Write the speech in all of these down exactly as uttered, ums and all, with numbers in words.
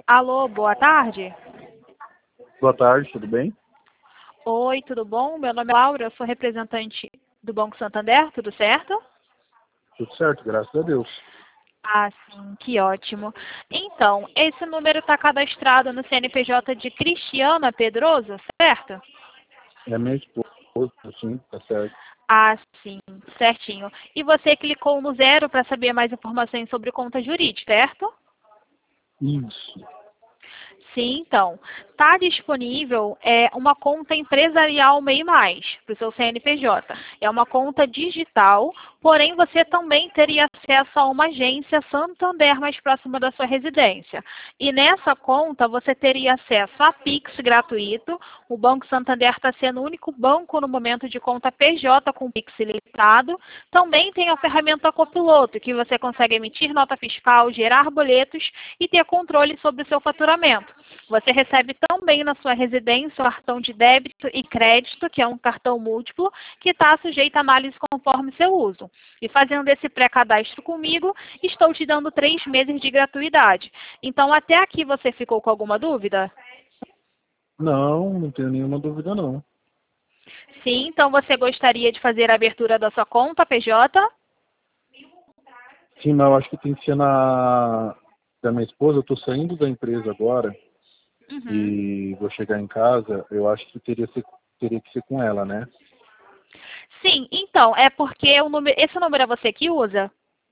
Alô, boa tarde. Boa tarde, tudo bem? Oi, tudo bom? Meu nome é Laura, eu sou representante do Banco Santander, tudo certo? Tudo certo, graças a Deus. Ah, sim, que ótimo. Então, esse número está cadastrado no C N P J de Cristiana Pedroso, certo? É minha esposa, sim, tá certo. Ah, sim, certinho. E você clicou no zero para saber mais informações sobre conta jurídica, certo? Isso. Sim, então, está disponível é, uma conta empresarial MEI Mais para o seu C N P J. É uma conta digital, porém você também teria acesso a uma agência Santander mais próxima da sua residência. E nessa conta você teria acesso a Pix gratuito. O Banco Santander está sendo o único banco no momento de conta P J com Pix ilimitado. Também tem a ferramenta Copiloto, que você consegue emitir nota fiscal, gerar boletos e ter controle sobre o seu faturamento. Você recebe também na sua residência o cartão de débito e crédito, que é um cartão múltiplo, que está sujeito a análise conforme seu uso. E fazendo esse pré-cadastro comigo, estou te dando três meses de gratuidade. Então, até aqui você ficou com alguma dúvida? Não, não tenho nenhuma dúvida não. Sim, então você gostaria de fazer a abertura da sua conta P J? Sim, mas eu acho que tem que ser na da minha esposa. Eu tô saindo da empresa agora Uhum. e vou chegar em casa. Eu acho que teria, ser, teria que ser com ela, né? Sim, então, é porque o número, esse número é você que usa?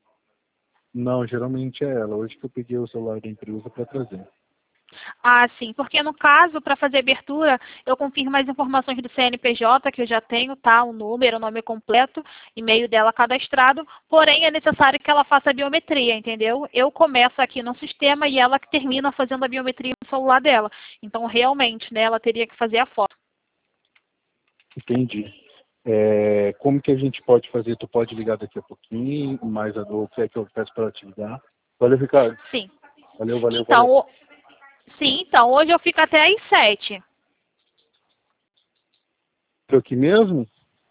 Não, geralmente é ela. Hoje que eu peguei o celular da empresa para trazer. Ah, sim, porque no caso, para fazer abertura, eu confirmo as informações do C N P J, que eu já tenho, tá? O número, o nome completo, e-mail dela cadastrado, porém é necessário que ela faça a biometria, entendeu? Eu começo aqui no sistema e ela que termina fazendo a biometria no celular dela. Então, realmente, né, ela teria que fazer a foto. Entendi. É, como que a gente pode fazer? Tu pode ligar daqui a pouquinho, mais a do que é que eu peço para ela te ligar? Valeu, Ricardo. Sim. Valeu, valeu, Então, valeu. o- sim, então, hoje eu fico até às sete. Tô aqui mesmo?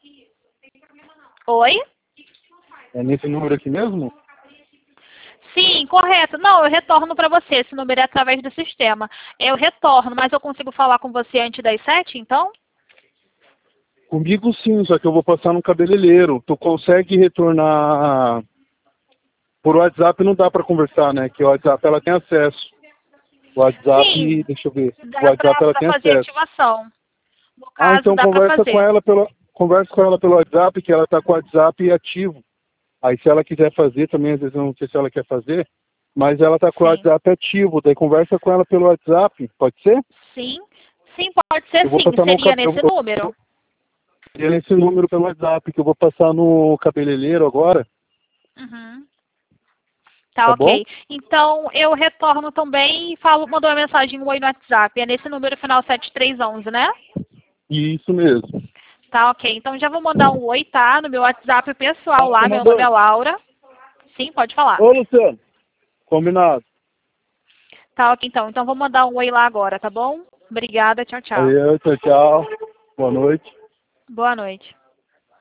Oi? É nesse número aqui mesmo? Sim, correto. Não, eu retorno para você. Esse número é através do sistema. Eu retorno, mas eu consigo falar com você antes das sete, então? Comigo sim, só que eu vou passar no cabeleireiro. Tu consegue retornar por WhatsApp? Não dá para conversar, né? Que o WhatsApp ela tem acesso. O WhatsApp, Sim, deixa eu ver. O dá WhatsApp ela para tem fazer acesso. ativação. No Ah, caso, então dá para conversa com fazer. ela pelo conversa com ela pelo WhatsApp, que ela tá com o WhatsApp ativo. Aí se ela quiser fazer também, às vezes eu não sei se ela quer fazer, mas ela tá com o Sim. WhatsApp ativo. Daí conversa com ela pelo WhatsApp, pode ser? Sim, sim, pode ser Eu vou sim. passar no Seria cab- eu, nesse eu, número. eu, nesse número pelo WhatsApp, que eu vou passar no cabeleireiro agora, Uhum. tá Tá, bom? ok. Então, eu retorno também e falo, mando uma mensagem, um oi no WhatsApp. É nesse número final sete três um um, né? Isso mesmo. Tá, ok. Então, já vou mandar um oi, tá? No meu WhatsApp pessoal Tá, lá. Meu nome é comandante. Laura. Sim, pode falar. Ô, Luciano. Combinado. Tá, ok, então. Então, vou mandar um oi lá agora, tá bom? Obrigada, tchau, tchau. Aí, tchau, tchau. Boa noite. Boa noite.